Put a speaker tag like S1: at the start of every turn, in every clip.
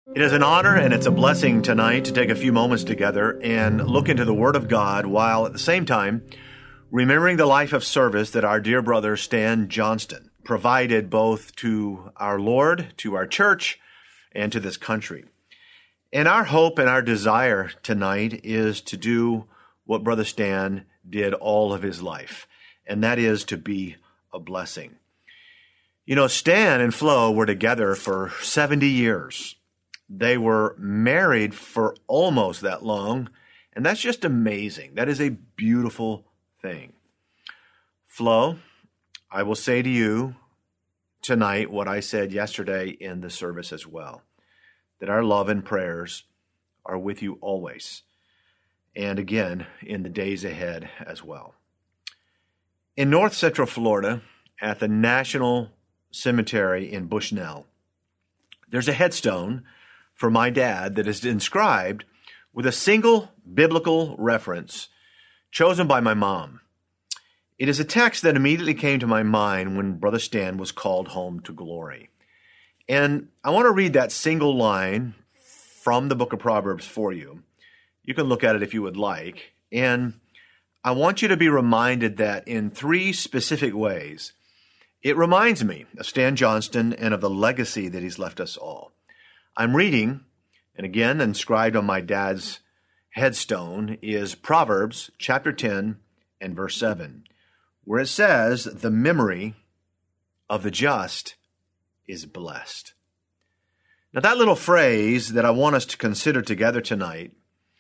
S1: It is an honor and it's a blessing tonight to take a few moments together and look into the Word of God while at the same time remembering the life of service that our dear brother Stan Johnston provided both to our Lord, to our church, and to this country. And our hope and our desire tonight is to do what Brother Stan did all of his life, and that is to be a blessing. You know, Stan and Flo were together for 70 years. They were married for almost that long, and that's just amazing. That is a beautiful thing. Flo, I will say to you tonight what I said yesterday in the service as well, that our love and prayers are with you always, and again in the days ahead as well. In North Central Florida, at the National Cemetery in Bushnell, there's a headstone for my dad that is inscribed with a single biblical reference chosen by my mom. It is a text that immediately came to my mind when Brother Stan was called home to glory. And I want to read that single line from the book of Proverbs for you. You can look at it if you would like. And I want you to be reminded that in three specific ways, it reminds me of Stan Johnston and of the legacy that he's left us all. I'm reading, and again, inscribed on my dad's headstone is Proverbs chapter 10 and verse 7, where it says, "The memory of the just is blessed." Now, that little phrase that I want us to consider together tonight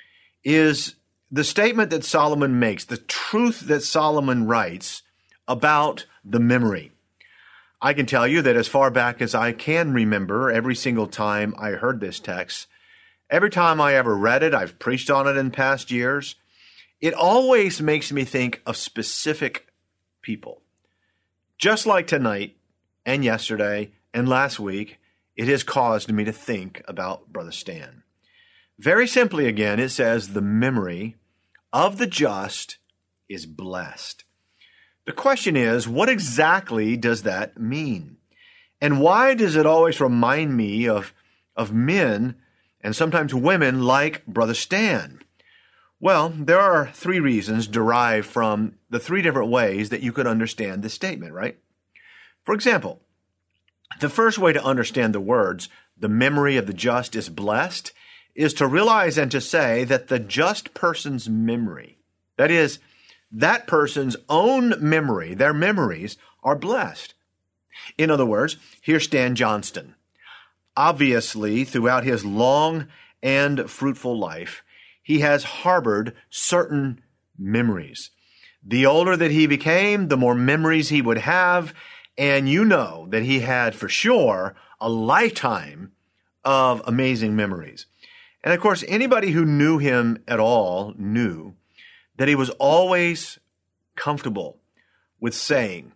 S1: is the statement that Solomon makes, the truth that Solomon writes about the memory. I can tell you that as far back as I can remember, every single time I heard this text, every time I ever read it, I've preached on it in past years, it always makes me think of specific people. Just like tonight and yesterday and last week, it has caused me to think about Brother Stan. Very simply again, it says, the memory of the just is blessed. The question is, what exactly does that mean? And why does it always remind me of men and sometimes women like Brother Stan? Well, there are three reasons derived from the three different ways that you could understand this statement, right? For example, the first way to understand the words, the memory of the just is blessed, is to realize and to say that the just person's memory, that is, that person's own memory, their memories are blessed. In other words, here's Stan Johnston. Obviously, throughout his long and fruitful life, he has harbored certain memories. The older that he became, the more memories he would have, and you know that he had for sure a lifetime of amazing memories. And of course, anybody who knew him at all knew that he was always comfortable with saying,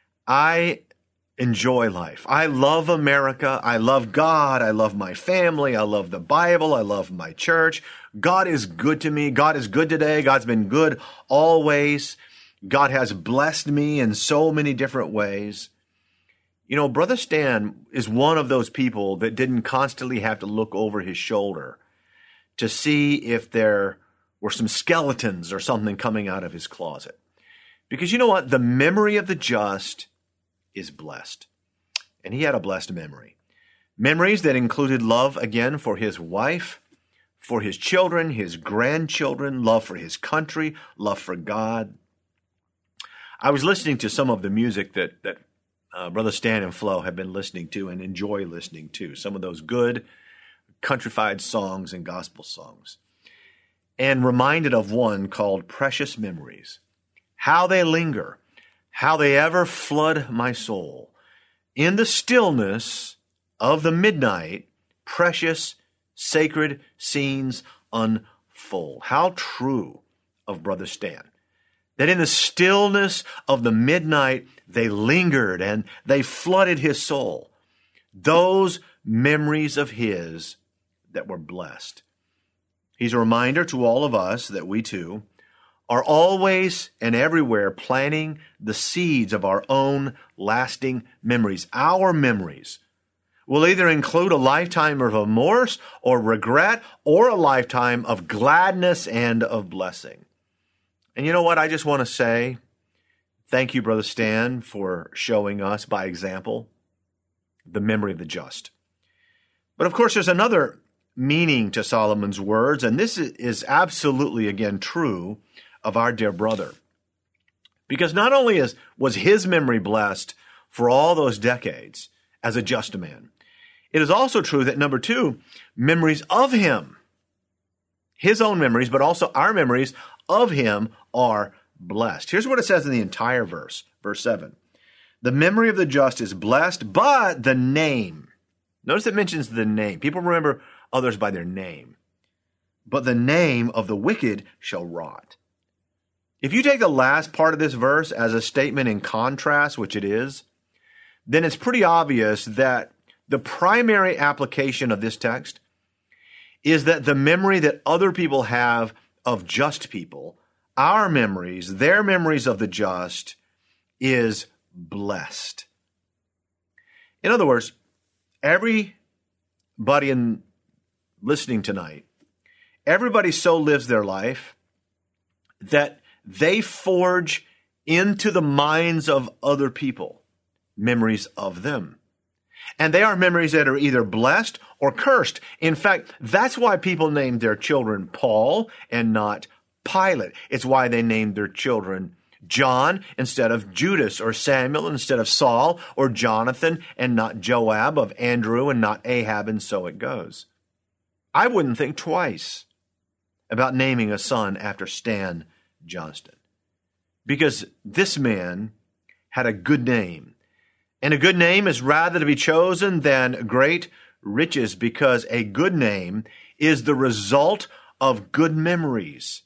S1: I enjoy life. I love America. I love God. I love my family. I love the Bible. I love my church. God is good to me. God is good today. God's been good always. God has blessed me in so many different ways. You know, Brother Stan is one of those people that didn't constantly have to look over his shoulder to see if there were some skeletons or something coming out of his closet. Because you know what? The memory of the just is blessed. And he had a blessed memory. Memories that included love, again, for his wife, for his children, his grandchildren, love for his country, love for God. I was listening to some of the music that Brother Stan and Flo have been listening to and enjoy listening to. Some of those good countrified songs and gospel songs. And reminded of one called Precious Memories. How they linger, how they ever flood my soul. In the stillness of the midnight, precious, sacred scenes unfold. How true of Brother Stan. That in the stillness of the midnight, they lingered and they flooded his soul. Those memories of his that were blessed. He's a reminder to all of us that we too are always and everywhere planting the seeds of our own lasting memories, our memories, will either include a lifetime of remorse or regret or a lifetime of gladness and of blessing. And you know what? I just want to say thank you, Brother Stan, for showing us by example the memory of the just. But of course, there's another meaning to Solomon's words, and this is absolutely, again, true of our dear brother. Because not only was his memory blessed for all those decades as a just man, it is also true that, number two, memories of him, his own memories, but also our memories of him are blessed. Here's what it says in the entire verse, verse 7. The memory of the just is blessed, but the name. Notice it mentions the name. People remember others by their name. But the name of the wicked shall rot. If you take the last part of this verse as a statement in contrast, which it is, then it's pretty obvious that the primary application of this text is that the memory that other people have of just people, our memories, their memories of the just, is blessed. In other words, everybody listening tonight, everybody so lives their life that they forge into the minds of other people memories of them. And they are memories that are either blessed or cursed. In fact, that's why people named their children Paul and not Pilate. It's why they named their children John instead of Judas, or Samuel instead of Saul, or Jonathan and not Joab, of Andrew and not Ahab, and so it goes. I wouldn't think twice about naming a son after Stan Johnston, because this man had a good name. And a good name is rather to be chosen than great riches, because a good name is the result of good memories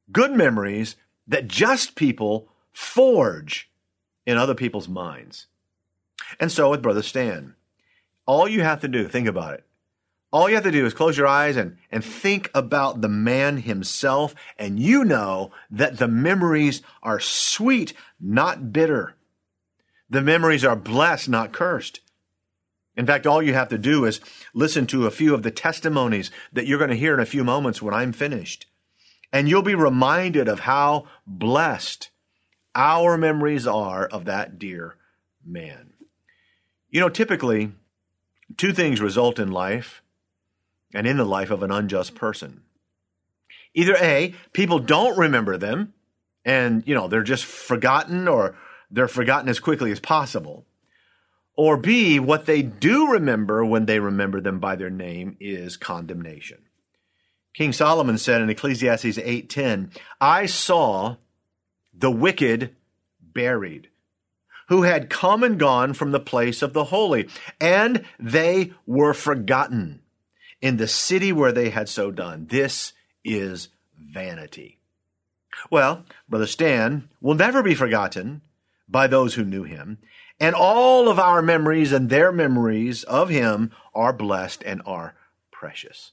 S1: that just people forge in other people's minds. And so with Brother Stan, all you have to do, think about it, all you have to do is close your eyes and think about the man himself, and you know that the memories are sweet, not bitter. The memories are blessed, not cursed. In fact, all you have to do is listen to a few of the testimonies that you're going to hear in a few moments when I'm finished. And you'll be reminded of how blessed our memories are of that dear man. You know, typically, two things result in life and in the life of an unjust person. Either A, people don't remember them and, they're just forgotten, or they're forgotten as quickly as possible. Or B, what they do remember when they remember them by their name is condemnation. King Solomon said in Ecclesiastes 8:10, I saw the wicked buried, who had come and gone from the place of the holy, and they were forgotten in the city where they had so done. This is vanity. Well, Brother Stan will never be forgotten by those who knew him, and all of our memories and their memories of him are blessed and are precious.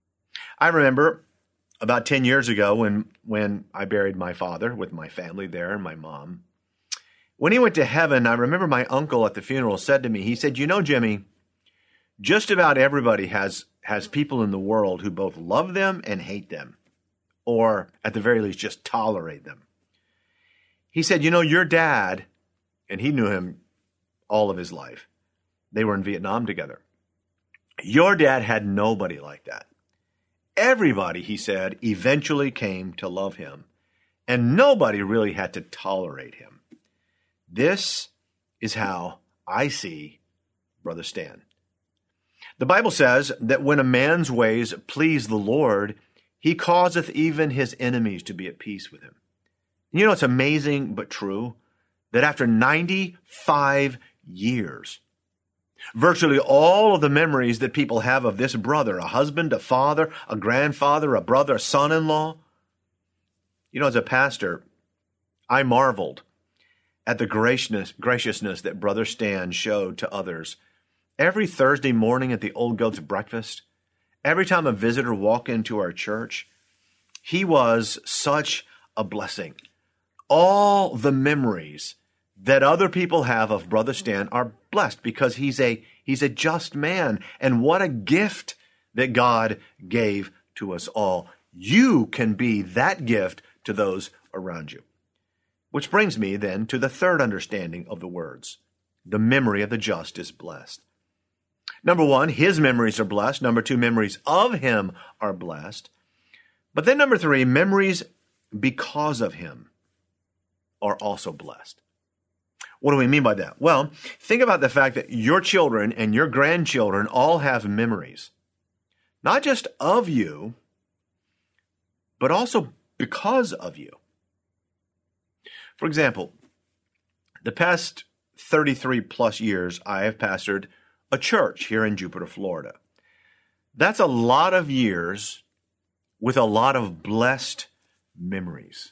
S1: I remember about 10 years ago when I buried my father with my family there and my mom. When he went to heaven, I remember my uncle at the funeral said to me, he said, Jimmy, just about everybody has people in the world who both love them and hate them, or at the very least just tolerate them. He said, your dad, and he knew him all of his life. They were in Vietnam together. Your dad had nobody like that. Everybody, he said, eventually came to love him, and nobody really had to tolerate him. This is how I see Brother Stan. The Bible says that when a man's ways please the Lord, he causeth even his enemies to be at peace with him. It's amazing but true that after 95 years, virtually all of the memories that people have of this brother, a husband, a father, a grandfather, a brother, a son-in-law, as a pastor, I marveled at the graciousness that Brother Stan showed to others. Every Thursday morning at the Old Goats breakfast, every time a visitor walked into our church, he was such a blessing. All the memories that other people have of Brother Stan are blessed because he's a He's a just man. And what a gift that God gave to us all. You can be that gift to those around you. Which brings me then to the third understanding of the words. The memory of the just is blessed. Number one, his memories are blessed. Number two, memories of him are blessed. But then number three, memories because of him are also blessed. What do we mean by that? Well, think about the fact that your children and your grandchildren all have memories, not just of you, but also because of you. For example, the past 33 plus years, I have pastored a church here in Jupiter, Florida. That's a lot of years with a lot of blessed memories.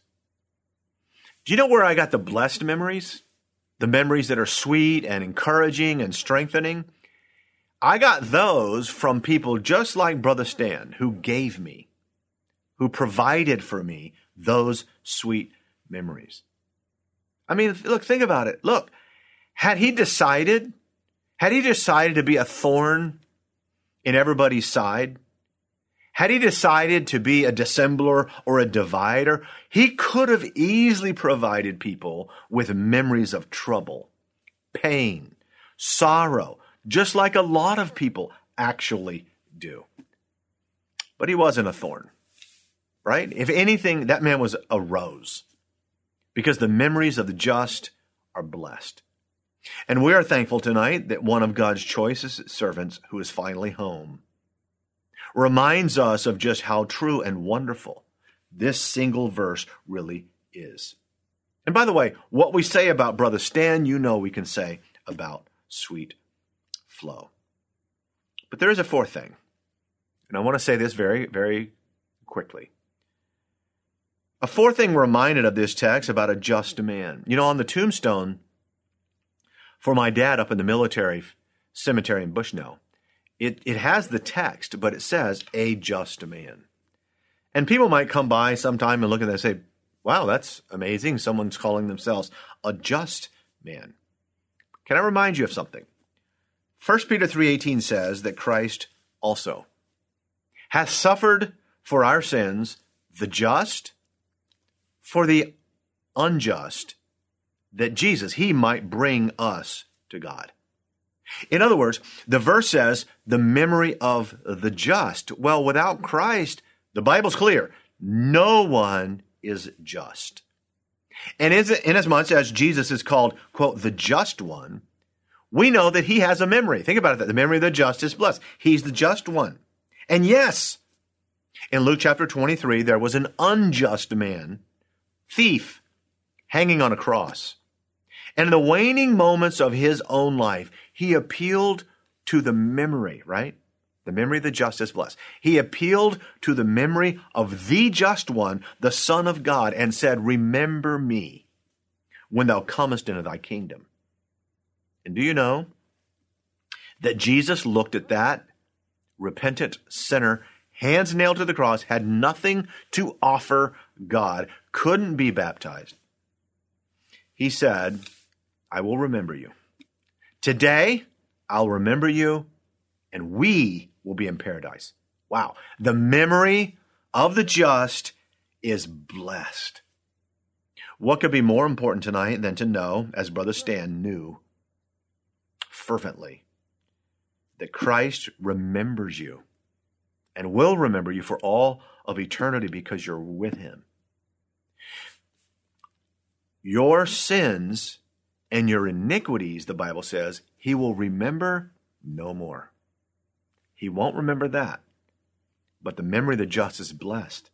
S1: Do you know where I got the blessed memories? The memories that are sweet and encouraging and strengthening? I got those from people just like Brother Stan, who gave me, who provided for me those sweet memories. I mean, look, think about it. Look, had he decided to be a thorn in everybody's side, had he decided to be a dissembler or a divider, he could have easily provided people with memories of trouble, pain, sorrow, just like a lot of people actually do. But he wasn't a thorn, right? If anything, that man was a rose, because the memories of the just are blessed. And we are thankful tonight that one of God's choicest servants, who is finally home, reminds us of just how true and wonderful this single verse really is. And by the way, what we say about Brother Stan, you know we can say about Sweet Flo. But there is a fourth thing, and I want to say this very, very quickly. A fourth thing we're reminded of this text about a just man. You know, on the tombstone for my dad up in the military cemetery in Bushnell, it has the text, but it says, a just man. And people might come by sometime and look at that and say, wow, that's amazing. Someone's calling themselves a just man. Can I remind you of something? 1 Peter 3:18 says that Christ also hath suffered for our sins, the just for the unjust, that Jesus, he might bring us to God. In other words, the verse says the memory of the just. Well, without Christ, the Bible's clear, no one is just. And inasmuch as Jesus is called, quote, the just one, we know that he has a memory. Think about it, the memory of the just is blessed. He's the just one. And yes, in Luke chapter 23, there was an unjust man, thief, hanging on a cross. And in the waning moments of his own life, he appealed to the memory, right? The memory of the just is blessed. He appealed to the memory of the just one, the Son of God, and said, remember me when thou comest into thy kingdom. And do you know that Jesus looked at that repentant sinner, hands nailed to the cross, had nothing to offer God, couldn't be baptized. He said, I will remember you. Today, I'll remember you, and we will be in paradise. Wow. The memory of the just is blessed. What could be more important tonight than to know, as Brother Stan knew fervently, that Christ remembers you and will remember you for all of eternity because you're with him. Your sins and your iniquities, the Bible says, he will remember no more. He won't remember that. But the memory of the just is blessed.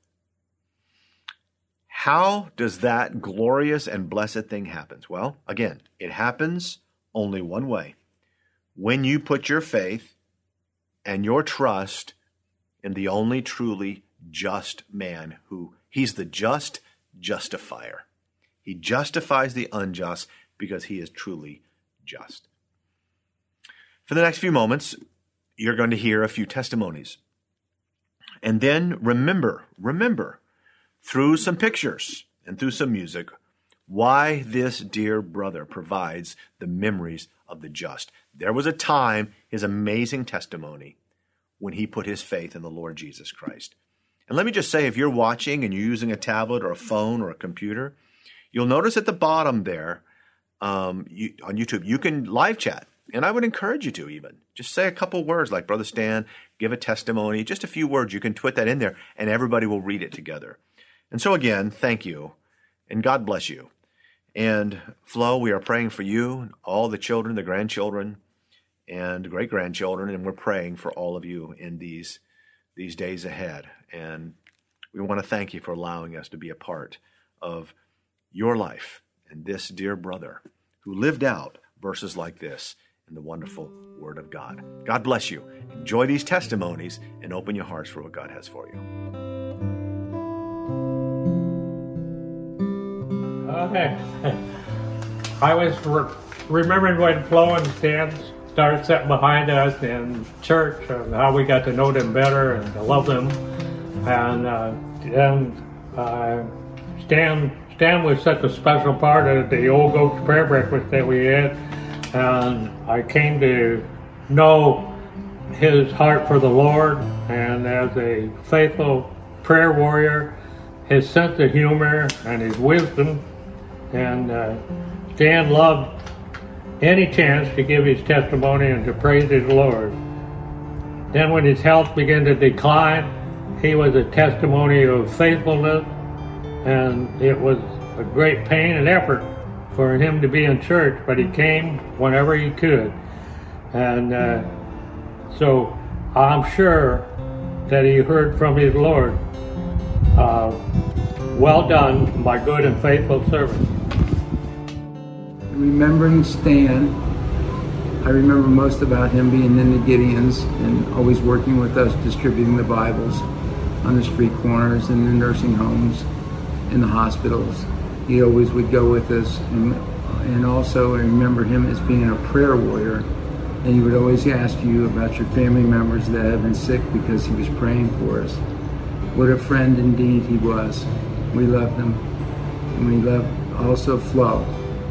S1: How does that glorious and blessed thing happen? Well, again, it happens only one way. When you put your faith and your trust in the only truly just man, who he's the just justifier. He justifies the unjust because he is truly just. For the next few moments, you're going to hear a few testimonies. And then remember, through some pictures and through some music, why this dear brother provides the memories of the just. There was a time, his amazing testimony, when he put his faith in the Lord Jesus Christ. And let me just say, if you're watching and you're using a tablet or a phone or a computer, you'll notice at the bottom there on YouTube, you can live chat. And I would encourage you to even. Just say a couple words like, Brother Stan, give a testimony, just a few words. You can put that in there, and everybody will read it together. And so again, thank you, and God bless you. And Flo, we are praying for you, all the children, the grandchildren, and great-grandchildren, and we're praying for all of you in these days ahead. And we want to thank you for allowing us to be a part of your life and this dear brother who lived out verses like this in the wonderful Word of God. God bless you. Enjoy these testimonies and open your hearts for what God has for you.
S2: Okay. I was remembering when Flo and Stan started sitting behind us in church and how we got to know them better and to love them. And Stan was such a special part of the Old Goats prayer breakfast that we had. And I came to know his heart for the Lord, and as a faithful prayer warrior, his sense of humor and his wisdom. And Stan loved any chance to give his testimony and to praise his Lord. Then when his health began to decline, he was a testimony of faithfulness, and it was a great pain and effort for him to be in church, but he came whenever he could. And so I'm sure that he heard from his Lord, well done, my good and faithful servant.
S3: Remembering Stan, I remember most about him being in the Gideons and always working with us, distributing the Bibles on the street corners, in the nursing homes, in the hospitals. He always would go with us, and also I remember him as being a prayer warrior, and he would always ask you about your family members that had been sick because he was praying for us. What a friend indeed he was. We loved him, and we loved also Flo.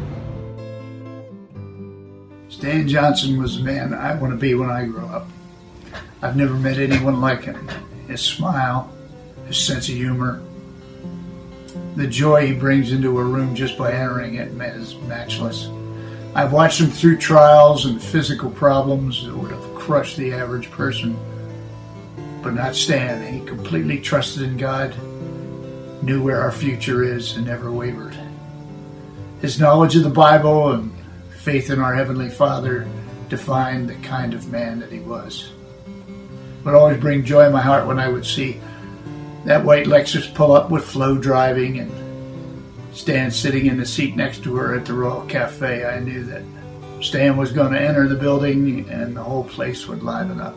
S4: Stan Johnson was the man I want to be when I grow up. I've never met anyone like him. His smile, his sense of humor, the joy he brings into a room just by entering it is matchless. I've watched him through trials and physical problems that would have crushed the average person, but not Stan. He completely trusted in God, knew where our future is, and never wavered. His knowledge of the Bible and faith in our Heavenly Father defined the kind of man that he was. It would always bring joy in my heart when I would see that white Lexus pull up with Flo driving and Stan sitting in the seat next to her at the Royal Cafe. I knew that Stan was going to enter the building and the whole place would liven up.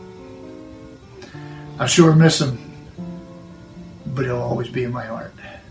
S4: I sure miss him, but he'll always be in my heart.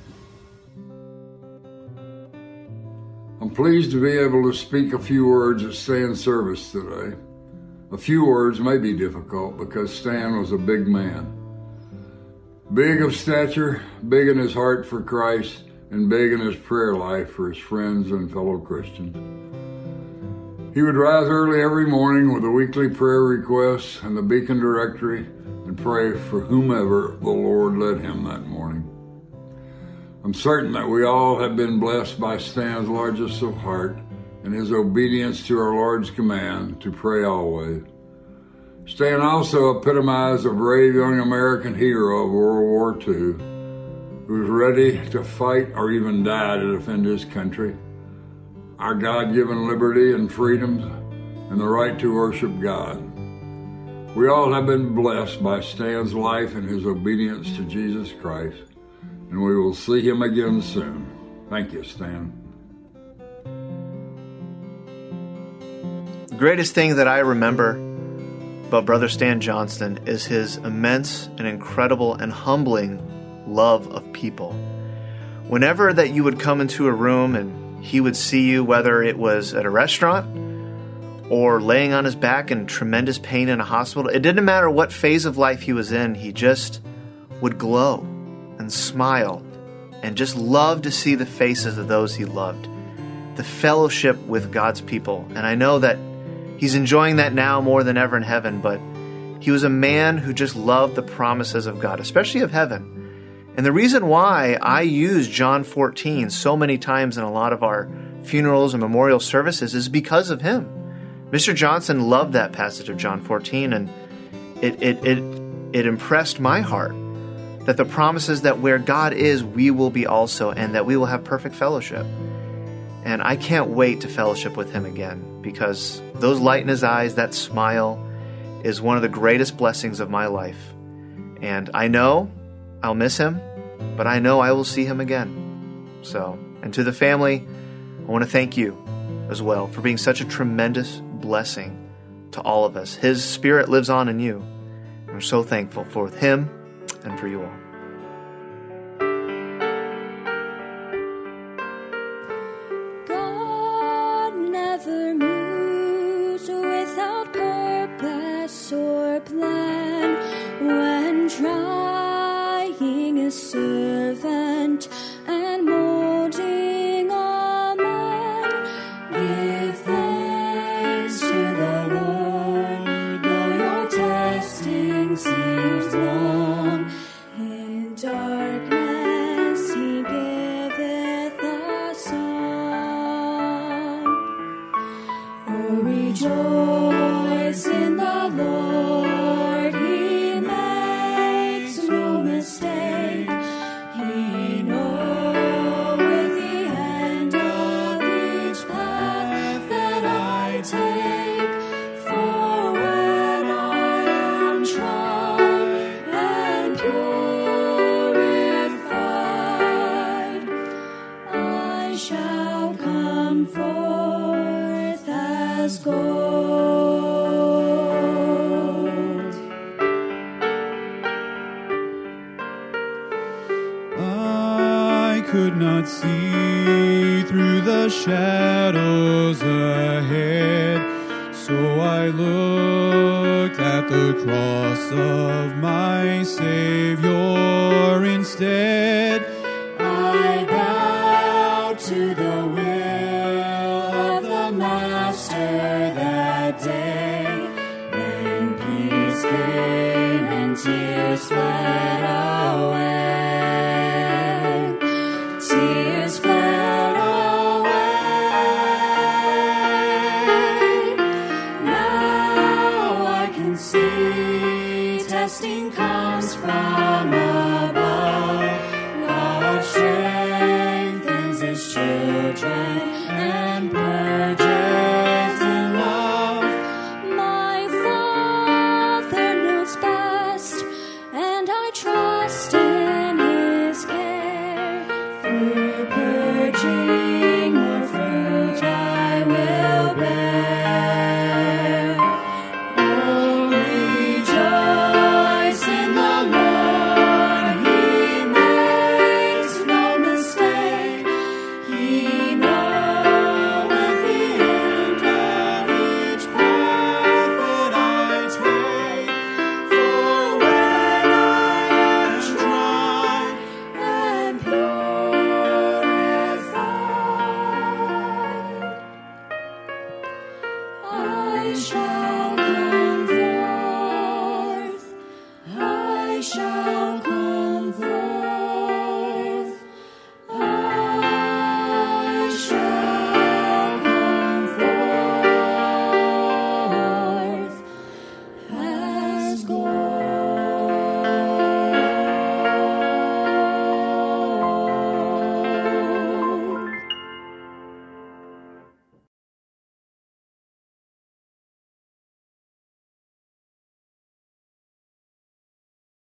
S5: I'm pleased to be able to speak a few words at Stan's service today. A few words may be difficult because Stan was a big man. Big of stature, big in his heart for Christ, and big in his prayer life for his friends and fellow Christians. He would rise early every morning with a weekly prayer request and the Beacon Directory and pray for whomever the Lord led him that morning. I'm certain that we all have been blessed by Stan's largest of heart and his obedience to our Lord's command to pray always. Stan also epitomized a brave young American hero of World War II who was ready to fight or even die to defend his country, our God-given liberty and freedoms, and the right to worship God. We all have been blessed by Stan's life and his obedience to Jesus Christ, and we will see him again soon. Thank you, Stan.
S6: The greatest thing that I remember about Brother Stan Johnston is his immense and incredible and humbling love of people. Whenever that you would come into a room and he would see you, whether it was at a restaurant or laying on his back in tremendous pain in a hospital, it didn't matter what phase of life he was in, he just would glow and smile and just love to see the faces of those he loved, the fellowship with God's people. And I know that He's enjoying that now more than ever in heaven, but he was a man who just loved the promises of God, especially of heaven. And the reason why I use John 14 so many times in a lot of our funerals and memorial services is because of him. Mr. Johnson loved that passage of John 14, and it impressed my heart that the promises that where God is, we will be also, and that we will have perfect fellowship. And I can't wait to fellowship with him again, because those light in his eyes, that smile, is one of the greatest blessings of my life. And I know I'll miss him, but I know I will see him again. So, and to the family, I want to thank you as well for being such a tremendous blessing to all of us. His spirit lives on in you. I'm so thankful for him and for you all.
S7: God never moves without purpose or plan. When trying a servant and molding a man, give thanks to the Lord, though your testing seems long. In darkness he giveth a song. Oh, rejoice in the Lord, he makes no mistake. He knoweth the end of each path that I take. For when I am tried and purified, I shall come forth as gold.
S8: I could not see through the shadows ahead, so I looked at the cross of my Savior instead. I bowed to the will of the Master that day. Then peace came and tears fled away. Tears fled away. Now I can see testing comes from above. God strengthens his children and purges in love. My Father knows best, and I trust in his care. Through purging, more fruit I will bear. Oh, rejoice in the Lord, he makes no mistake. He knoweth the end of each path that I take. For when I am tried and purified, I shall come forth, I shall